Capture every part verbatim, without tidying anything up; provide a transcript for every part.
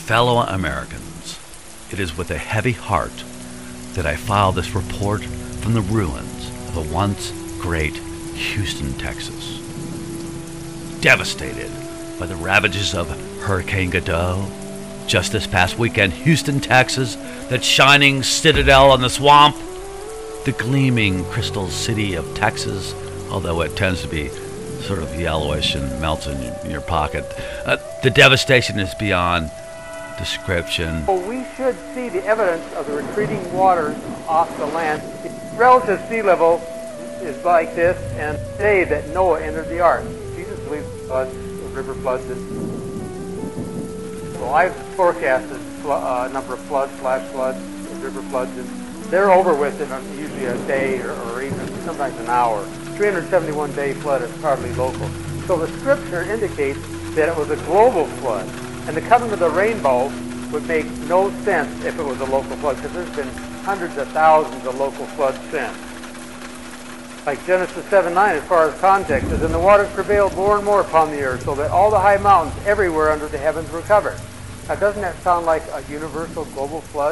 Fellow Americans, it is with a heavy heart that I file this report from the ruins of a once great Houston, Texas. Devastated by the ravages of Hurricane Godot, just this past weekend, Houston, Texas, that shining citadel on the swamp, the gleaming crystal city of Texas, although it tends to be sort of yellowish and melts in your, in your pocket. Uh, the devastation is beyond description. Well, we should see the evidence of the retreating waters off the land. Relative sea level is like this, and the day that Noah entered the ark. Jesus believed floods, river floods. Well, I've forecasted a uh, number of floods, flash floods, river floods, and they're over with in usually a day or, or even sometimes an hour. three hundred seventy-one day flood is hardly local. So the scripture indicates that it was a global flood. And the coming of the rainbow would make no sense if it was a local flood, because there's been hundreds of thousands of local floods since. Like Genesis seven nine, as far as context, is, and the waters prevailed more and more upon the earth, so that all the high mountains everywhere under the heavens were covered. Now, doesn't that sound like a universal global flood?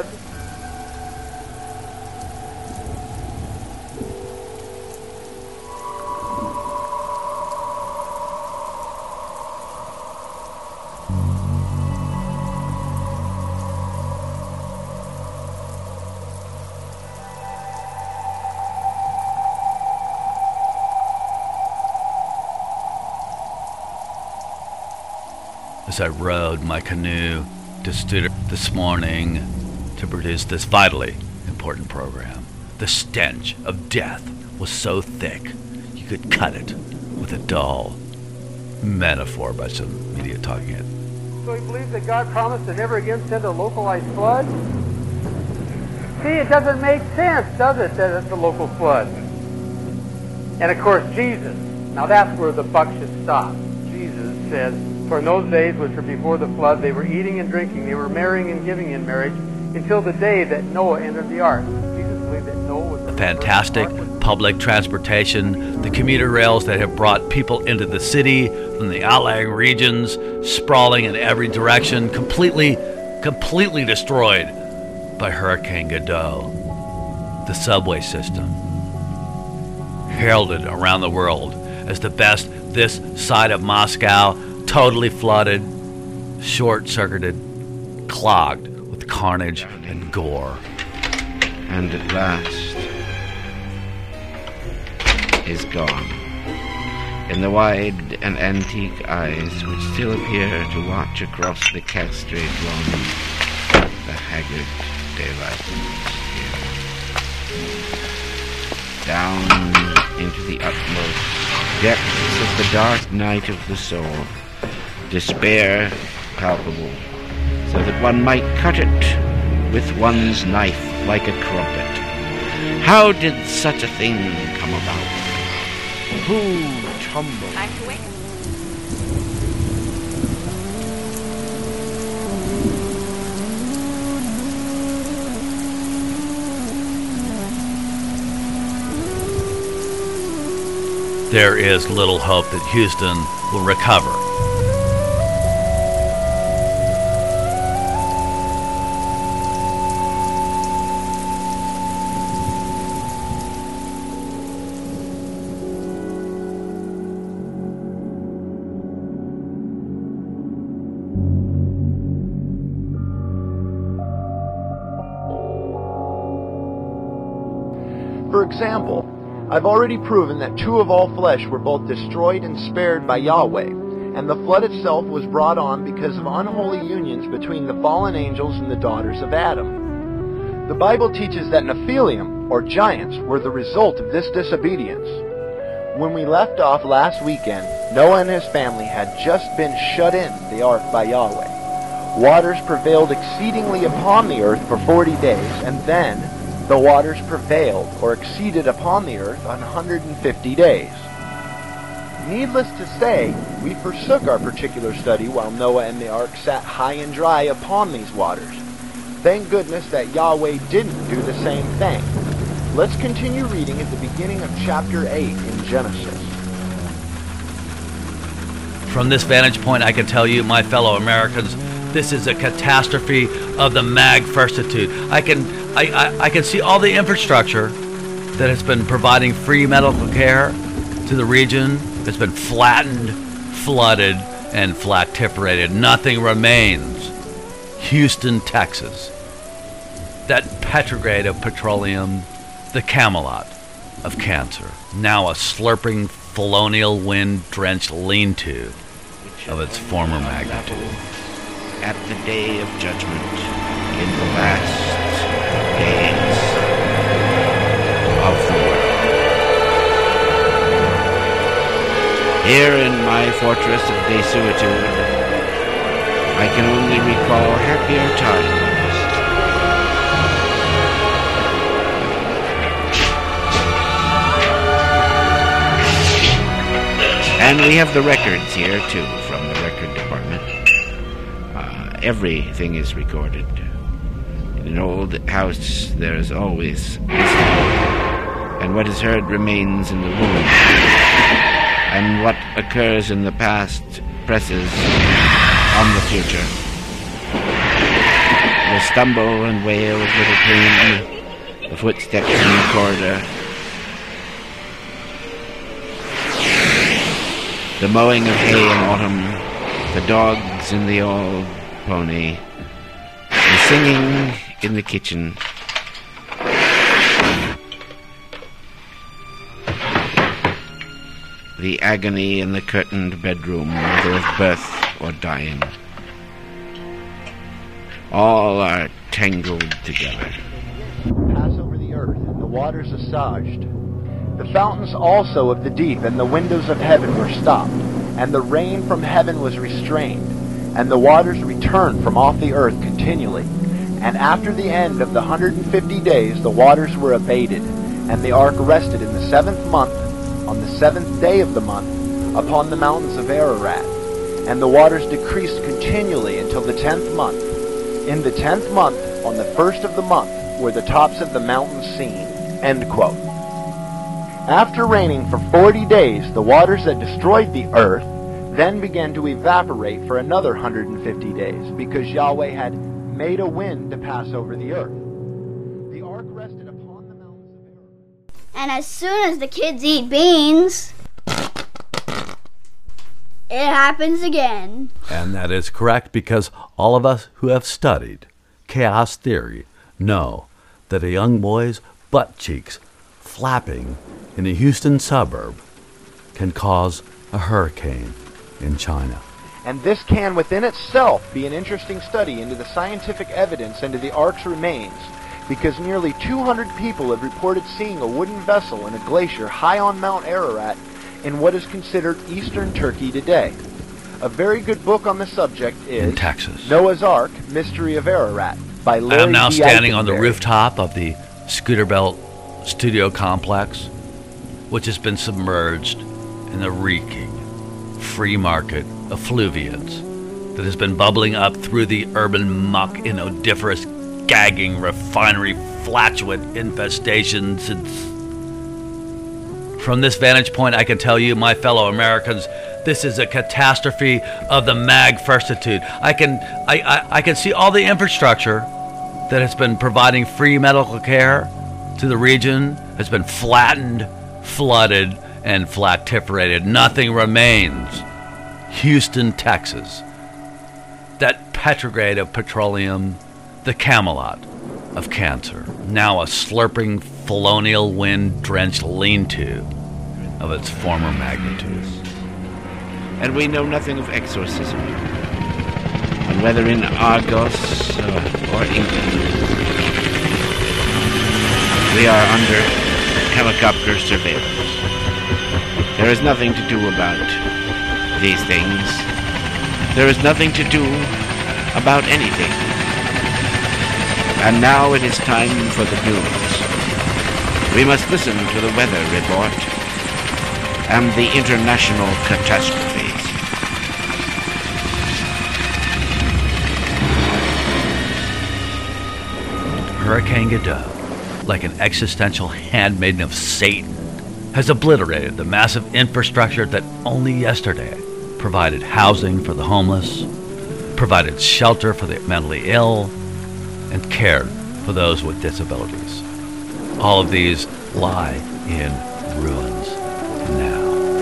As I rowed my canoe to Stuttgart this morning to produce this vitally important program, the stench of death was so thick you could cut it with a dull metaphor by some media talking it. So he believes that God promised to never again send a localized flood? See, it doesn't make sense, does it, that it's a local flood? And of course, Jesus. Now that's where the buck should stop. Jesus says, for in those days which were before the flood, they were eating and drinking, they were marrying and giving in marriage, until the day that Noah entered the ark. Jesus believed that Noah was the fantastic public transportation, the commuter rails that have brought people into the city from the outlying regions, sprawling in every direction, completely, completely destroyed by Hurricane Godot. The subway system, heralded around the world as the best this side of Moscow, totally flooded, short-circuited, clogged with carnage and gore. And at last is gone. In the wide and antique eyes which still appear to watch across the castrate lawn, the haggard daylight is here. Down into the utmost depths of the dark night of the soul, despair palpable, so that one might cut it with one's knife like a trumpet. How did such a thing come about? Who tumbled? Time to wake. There is little hope that Houston will recover. For example, I've already proven that two of all flesh were both destroyed and spared by Yahweh, and the flood itself was brought on because of unholy unions between the fallen angels and the daughters of Adam. The Bible teaches that Nephilim, or giants, were the result of this disobedience. When we left off last weekend, Noah and his family had just been shut in the ark by Yahweh. Waters prevailed exceedingly upon the earth for forty days, and then the waters prevailed or exceeded upon the earth on one hundred fifty days. Needless to say, we forsook our particular study while Noah and the ark sat high and dry upon these waters. Thank goodness that Yahweh didn't do the same thing. Let's continue reading at the beginning of chapter eight in Genesis. From this vantage point, I can tell you, my fellow Americans, This is a catastrophe of the magnificitude. I can, I, I, I can see all the infrastructure that has been providing free medical care to the region. It's been flattened, flooded, and flactiferated. Nothing remains. Houston, Texas. That Petrograd of petroleum, the Camelot of cancer. Now a slurping, colonial wind-drenched lean-to of its former magnitude. At the day of judgment, in the last days of the world. Here in my fortress of desuetude, I can only recall happier times. And we have the records here, too, from the record department. Uh, everything is recorded. In an old house, there is always listening, and what is heard remains in the womb. And what occurs in the past presses on the future. The stumble and wail of little pain, the footsteps in the corridor, the mowing of hay in autumn, the dogs in the old pony, the singing in the kitchen, the agony in the curtained bedroom, whether of birth or dying. All are tangled together. Pass over the earth, and the waters assuaged. The fountains also of the deep and the windows of heaven were stopped, and the rain from heaven was restrained, and the waters returned from off the earth continually. And after the end of the hundred and fifty days the waters were abated, and the ark rested in the seventh month, on the seventh day of the month, upon the mountains of Ararat. And the waters decreased continually until the tenth month. In the tenth month, on the first of the month, were the tops of the mountains seen. End quote. After raining for forty days, the waters that destroyed the earth then began to evaporate for another one hundred and fifty days, because Yahweh had made a wind to pass over the earth. The ark rested upon the mountains of Ararat. And as soon as the kids eat beans, it happens again. And that is correct, because all of us who have studied chaos theory know that a young boy's butt cheeks flapping in a Houston suburb can cause a hurricane in China. And this can within itself be an interesting study into the scientific evidence into the ark's remains, because nearly two hundred people have reported seeing a wooden vessel in a glacier high on Mount Ararat in what is considered eastern Turkey today. A very good book on the subject is in Texas. Noah's Ark, Mystery of Ararat by Larry I am now D. standing on the Eichenberg. rooftop of the Scooter Belt Studio Complex, which has been submerged in the reeking free market effluviance that has been bubbling up through the urban muck in odoriferous, gagging refinery flatulent infestation since. From this vantage point, I can tell you, my fellow Americans, this is a catastrophe of the magnificitude. I can, I, I, I can see all the infrastructure that has been providing free medical care to the region has been flattened, flooded, and flactiferated. Nothing remains. Houston, Texas. That Petrograd of petroleum, the Camelot of cancer. Now a slurping, colonial wind-drenched lean-to of its former magnitude. And we know nothing of exorcism. And whether in Argos uh, or England, we are under helicopter surveillance. There is nothing to do about these things. There is nothing to do about anything. And now it is time for the news. We must listen to the weather report and the international catastrophes. Hurricane Godot, like an existential handmaiden of Satan, has obliterated the massive infrastructure that only yesterday provided housing for the homeless, provided shelter for the mentally ill, and cared for those with disabilities. All of these lie in ruins now.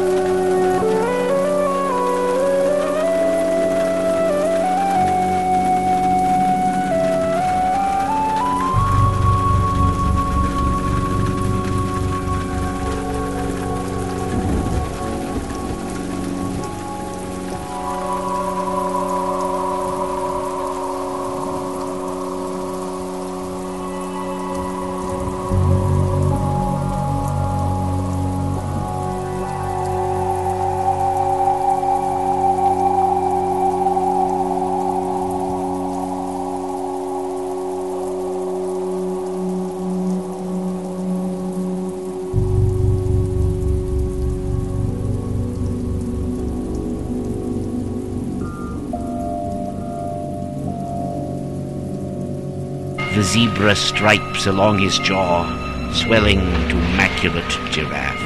The zebra stripes along his jaw, swelling to maculate giraffe.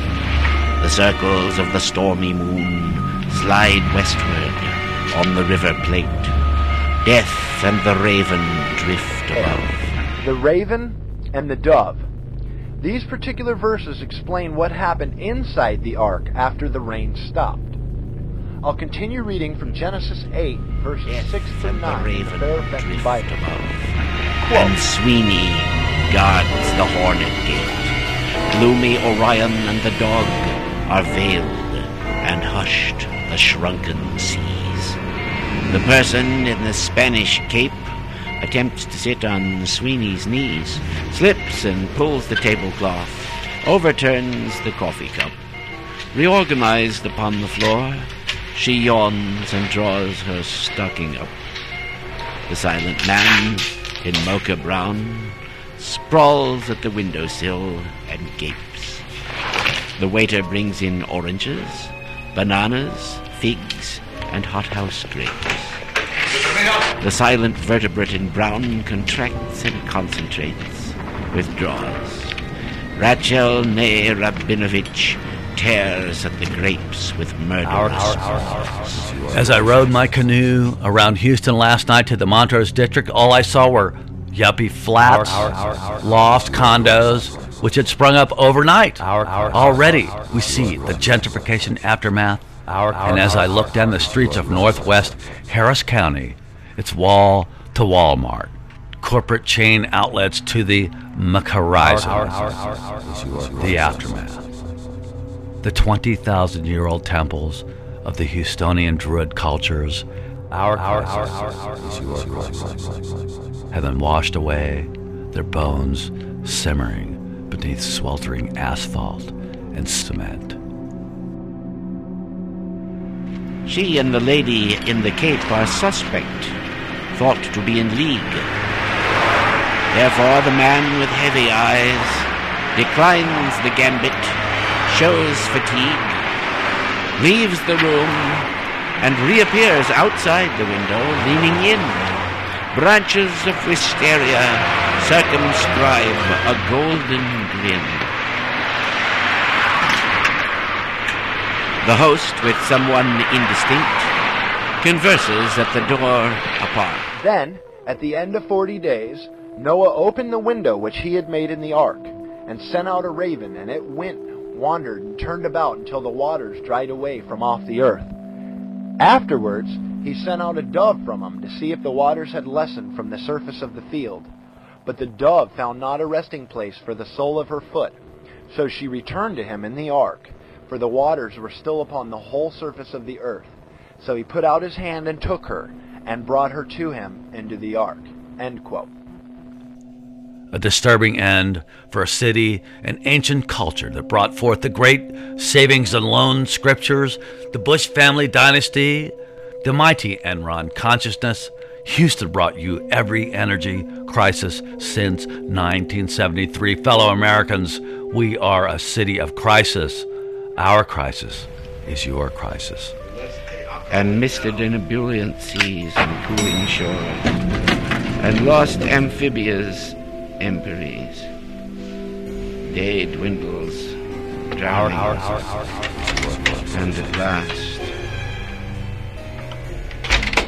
The circles of the stormy moon slide westward on the river plate. Death and the raven drift above. The raven and the dove. These particular verses explain what happened inside the ark after the rain stopped. I'll continue reading from Genesis eight, verses Death six to and the nine in the raven Fairfax drift Bible. above. Quote, And Sweeney guards the hornet gate. Gloomy Orion and the dog are veiled, and hushed the shrunken seas. The person in the Spanish cape attempts to sit on Sweeney's knees, slips and pulls the tablecloth, overturns the coffee cup. Reorganized upon the floor, she yawns and draws her stocking up. The silent man, in mocha brown, sprawls at the windowsill and gapes. The waiter brings in oranges, bananas, figs, and hothouse grapes. The silent vertebrate in brown contracts and concentrates, withdraws. Rachel Ney Rabinovich tears at the grapes with murderous claws. As I rowed my canoe around Houston last night to the Montrose District, all I saw were yuppie flats, loft condos, which had sprung up overnight. Already, we see the gentrification aftermath. And as I look down the streets of northwest Harris County, it's wall to Walmart, corporate chain outlets to the McHorizon, the aftermath. The twenty thousand year old temples of the Houstonian Druid cultures our have been washed away, their bones simmering beneath sweltering asphalt and cement. She and the lady in the cape are suspect, thought to be in league. Therefore the man with heavy eyes declines the gambit, shows fatigue, leaves the room, and reappears outside the window, leaning in. Branches of wisteria circumscribe a golden grin. The host, with someone indistinct, converses at the door apart. Then, at the end of forty days, Noah opened the window which he had made in the ark, and sent out a raven, and it went, wandered, and turned about until the waters dried away from off the earth. Afterwards, he sent out a dove from him to see if the waters had lessened from the surface of the field. But the dove found not a resting place for the sole of her foot. So she returned to him in the ark, for the waters were still upon the whole surface of the earth. So he put out his hand and took her, and brought her to him into the ark. End quote. A disturbing end for a city and ancient culture that brought forth the great savings and loan scriptures, the Bush family dynasty, the mighty Enron consciousness. Houston brought you every energy crisis since nineteen seventy-three. Fellow Americans, we are a city of crisis. Our crisis is your crisis. And misted in ebullient seas and cooling shores, and lost amphibious emperies. Day dwindles, drowning, and at last,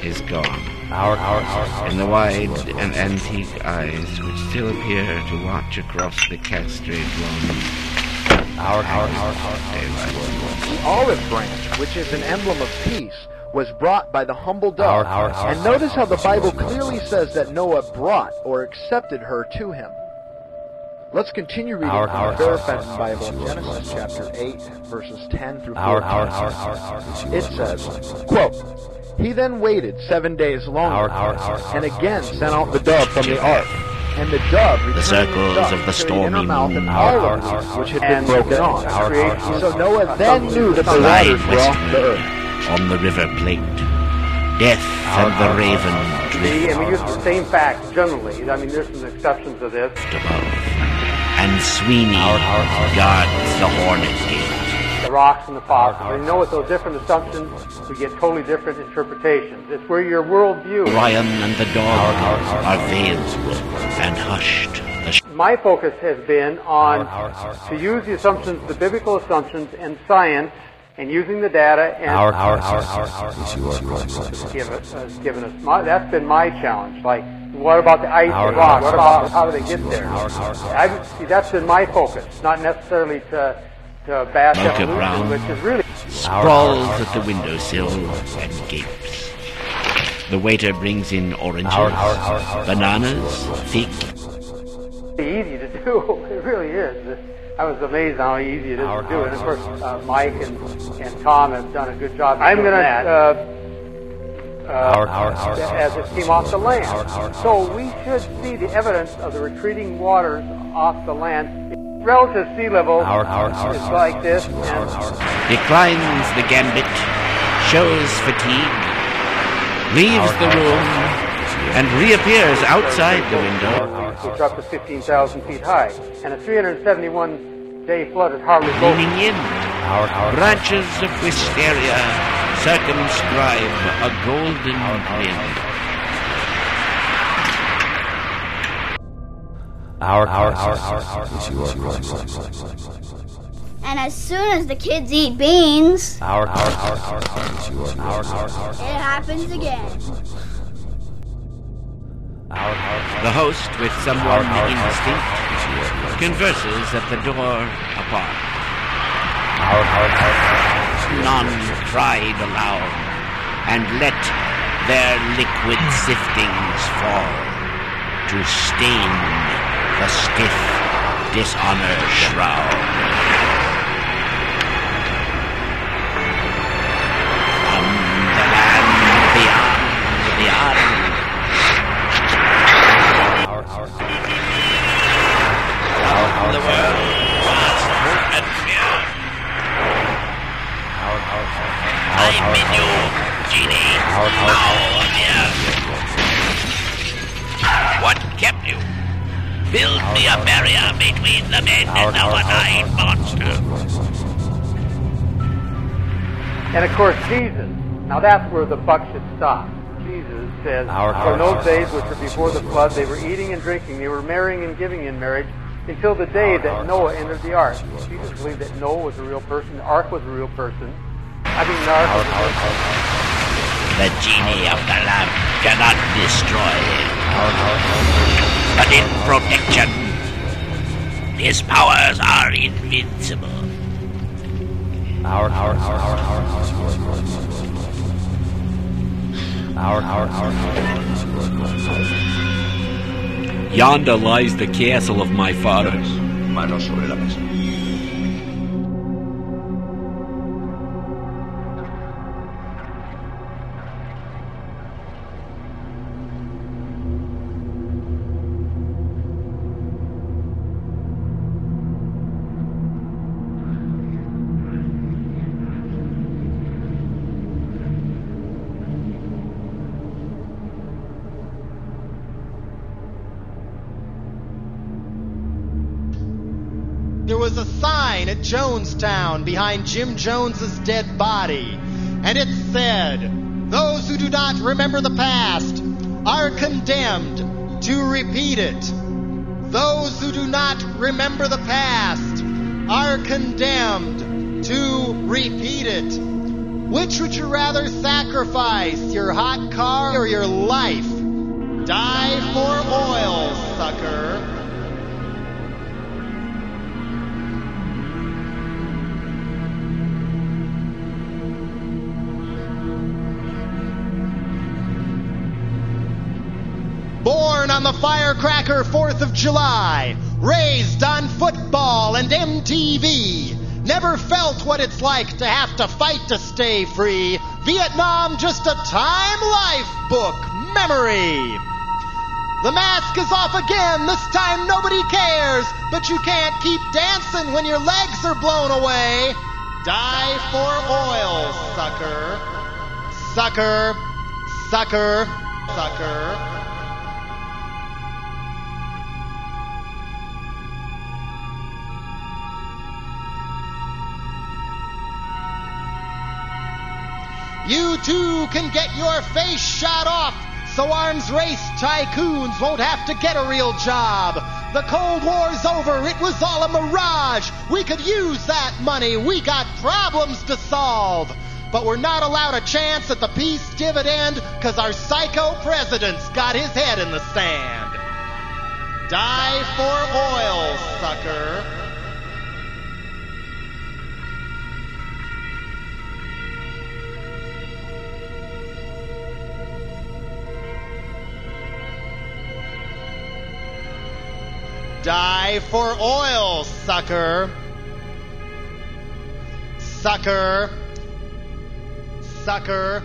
is gone. Our, our, our, our, And the wide and antique eyes which still appear to watch across the castrate lawn. our, our, our, our, The olive branch, which is an emblem of peace, was brought by the humble dove. Our, our, our, and notice how the Bible clearly says that Noah brought or accepted her to him. Let's continue reading Our, from our, the our, Fairfetten our, Bible, our, Genesis chapter eight, verses ten through our, fourteen. our, our, our, our, It says, quote, "He then waited seven days longer, Our, our, our, and again sent out the dove from the ark. And the dove returned circles with of the to inner stormy mouth and moon. all Our, of our, these our, which had been and broken off. our, our, our, So Noah then knew that the Light waters were off the earth." on the river plate. Death Our, and our, the raven See, drift and we use the same facts generally. I mean, there's some exceptions to this. above. And Sweeney Our, our, our, guards the hornet gate. The rocks and the fossils. Our, our, And you know, with those different assumptions, we get totally different interpretations. It's where your worldview. Ryan and the dog Our, our, our, are veiled and hushed. The sh- My focus has been on Our, our, our, to use the assumptions, the biblical assumptions, and science, and using the data and our, our, our, our, our, give us, uh, given us. My, that's been my challenge. Like, what about the ice Our, and rocks? our, What about how do they get there? Our, our, our, I see. That's been my focus, not necessarily to to bash Mocha evolution, Brown. which is really. sprawls at the windowsill and gapes. The waiter brings in oranges, Our, our, our, our, bananas, thick. Easy to do. It really is. I was amazed how easy it is Our, to do. our, And of course, our, uh, Mike and, and Tom have done a good job. I'm going to, uh, uh, Our, our, our, as it came off the land. Our, our, our, So we should see the evidence of the retreating waters off the land. Relative sea level Our, our, our, is our, like this, our, and our, Declines the gambit, shows fatigue, leaves Our, the our, room, and reappears outside the window, which are up to fifteen thousand feet high. And a three hundred seventy-one day flood is hardly local. leaning in. our, our, Branches of wisteria circumscribe a golden grin. our, our, our, our, our, And as soon as the kids eat beans, our, our, our, our, our, our, our, it happens again. our, our, The host, with someone Our, our, instinct, converses at the door apart. our, our, our, None cried aloud, and let their liquid siftings fall to stain the stiff dishonor shroud. From the land beyond the island, our, our, out the world was hope and fear. our, our, I bid you, genie, our, now near. What kept you? Build me a barrier between the men and the one-eyed monster. And of course, Jesus. Now that's where the buck should stop. Jesus says, Our, for our, in those our, days which were before the flood, they were eating and drinking, they were marrying and giving in marriage, until the day Our, that our, Noah entered the ark. Jesus believed that Noah was a real person, the ark was a real person. I mean, the ark our, was a real our, person. The genie of the lamp cannot destroy him, our, our, but in protection, his powers are invincible. our, our, our, our, our, our, our, Yonder lies the castle of my fathers. Manos sobre la mesa. There was a sign at Jonestown behind Jim Jones's dead body, and it said, "Those who do not remember the past are condemned to repeat it. Those who do not remember the past are condemned to repeat it." Which would you rather sacrifice, your hot car or your life? Die for oil, sucker. Born on the firecracker fourth of July, raised on football and M T V, never felt what it's like to have to fight to stay free. Vietnam, just a time life book memory. The mask is off again, this time nobody cares, but you can't keep dancing when your legs are blown away. Die for oil, sucker. Sucker. Sucker. Sucker. You too can get your face shot off, so arms race tycoons won't have to get a real job. The Cold War's over, it was all a mirage. We could use that money, we got problems to solve. But we're not allowed a chance at the peace dividend, cause our psycho president's got his head in the sand. Die for oil, sucker. Die for oil, sucker. Sucker. Sucker.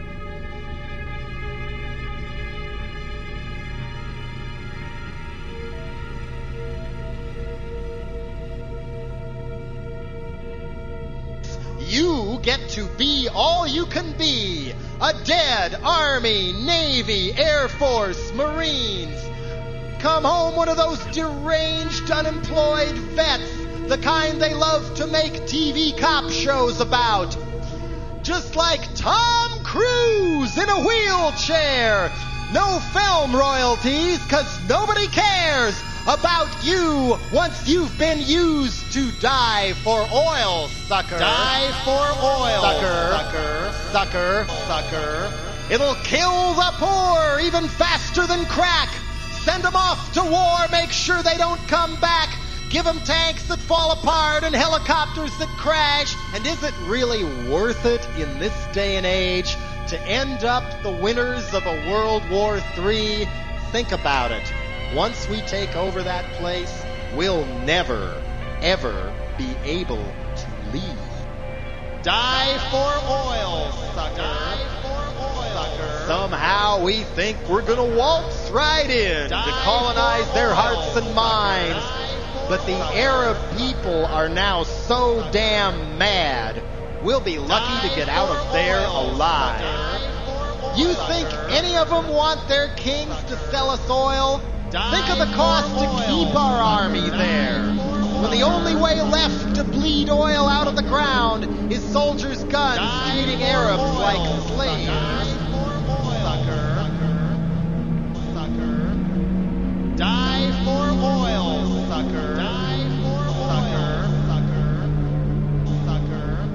You get to be all you can be. A dead Army, Navy, Air Force, Marines. Come home one of those deranged, unemployed vets, the kind they love to make T V cop shows about. Just like Tom Cruise in a wheelchair. No film royalties, cause nobody cares about you once you've been used to die for oil, sucker. Die for oil, sucker. Sucker. Sucker. Sucker. It'll kill the poor even faster than crack. Send them off to war, make sure they don't come back. Give them tanks that fall apart and helicopters that crash. And is it really worth it in this day and age to end up the winners of a World War Three? Think about it. Once we take over that place, we'll never, ever be able to leave. Die for oil, sucker. Die for oil, sucker. Somehow we think we're gonna waltz right in Die to colonize their oil, hearts and minds. But the Arab people are now so damn mad, we'll be lucky to get out of there alive. You think any of them want their kings to sell us oil? Think of the cost to keep our army there. When the only way left to bleed oil out of the ground is soldiers' guns treating Arabs like slaves. Sucker. Sucker. Die for oil, sucker. Die for oil, sucker. Sucker.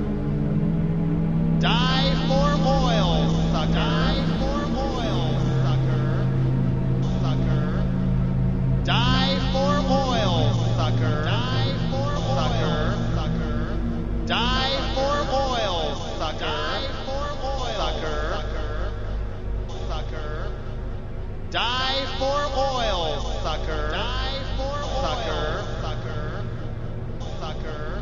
Die for oil, sucker. Die for oil, sucker. Sucker. Die for oil, sucker. Die for sucker. Sucker. Die for oil, sucker. Sucker. Sucker. Die for oil, sucker. Die for sucker. Sucker. Sucker.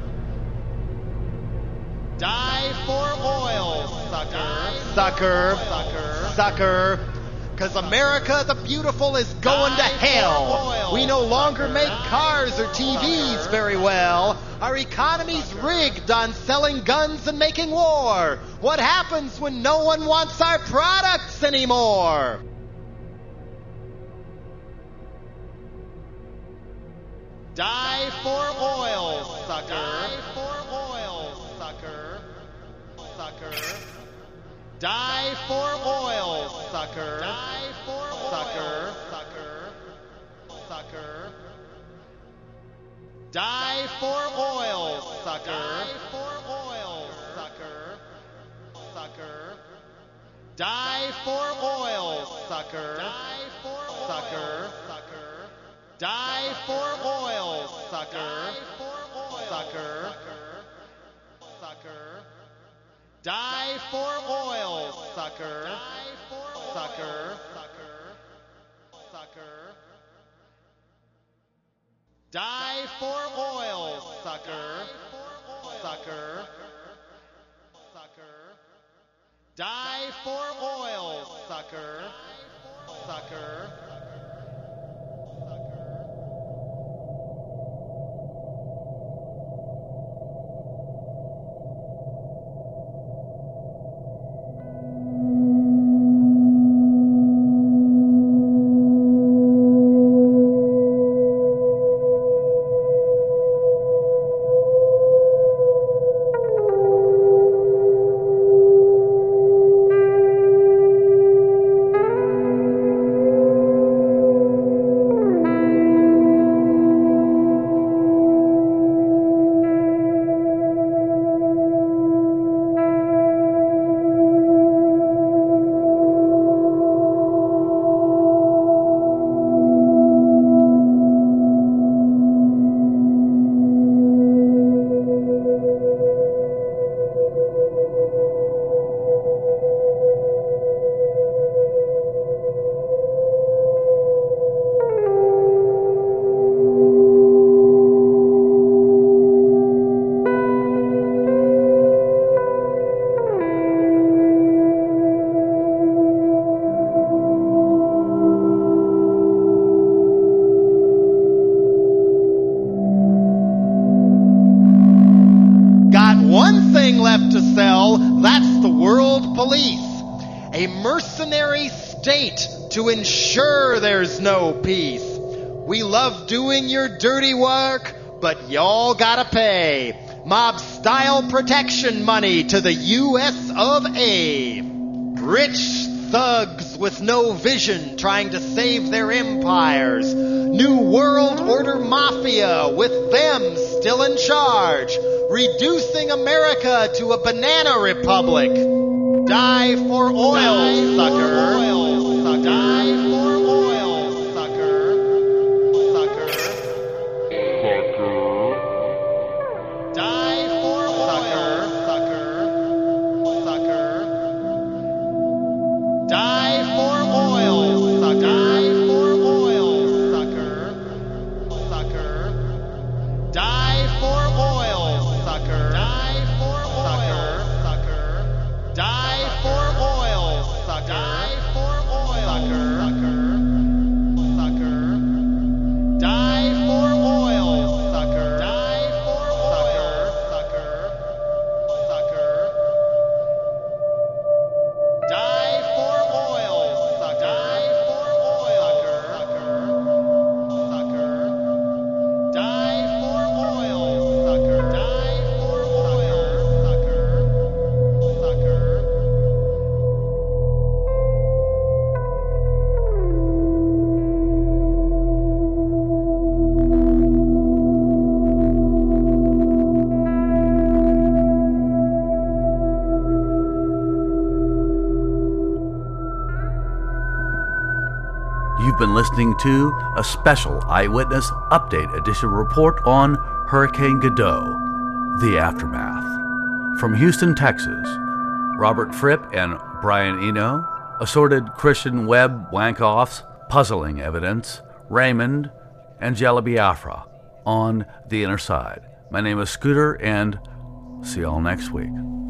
Die for oil, sucker. Sucker. Sucker. Sucker. Cause America the Beautiful is going to hell. We no longer make cars or T Vs very well. Our economy's rigged on selling guns and making war. What happens when no one wants our products anymore? Die for oil, sucker. Die for oil, sucker. Sucker. Die for oil, sucker. Die for sucker. Sucker. Sucker. Die for oil, sucker. Die for oil, sucker. Die for oil, sucker. Die for sucker. Sucker. Die for oil, sucker. Sucker. Sucker. Die for oil, sucker. Sucker. Sucker. Die for oil, sucker. Sucker. Sucker. Die for oil, sucker. Sucker. Left to sell, that's the world police. A mercenary state to ensure there's no peace. We love doing your dirty work, but y'all gotta pay mob-style protection money to the U S of A. Rich thugs with no vision trying to save their empires. New world order mafia with them still in charge. Reducing America to a banana republic. Die for oil, sucker. Oil, sucker. Die for oil, sucker. Sucker. Sucker. Die for oil, sucker. Sucker. Die for oil, sucker. Die for oil, sucker. Sucker. Die for oil. Sucker. Die for oil. Sucker. Die for oil. Sucker. Die for oil. Sucker. Sucker. Die for oil. Sucker. Die for oil. Sucker. Sucker. Die for oil. Sucker. Die for oil. Sucker. Sucker. Die for oil. Sucker. Die for oil. Sucker. Sucker. You've been listening to a special Eyewitness Update Edition report on Hurricane Godot, the aftermath. From Houston, Texas, Robert Fripp and Brian Eno, assorted Christian Webb Wankoffs, puzzling evidence, Raymond, and Angela Biafra on The Inner Side. My name is Scooter, and see y'all next week.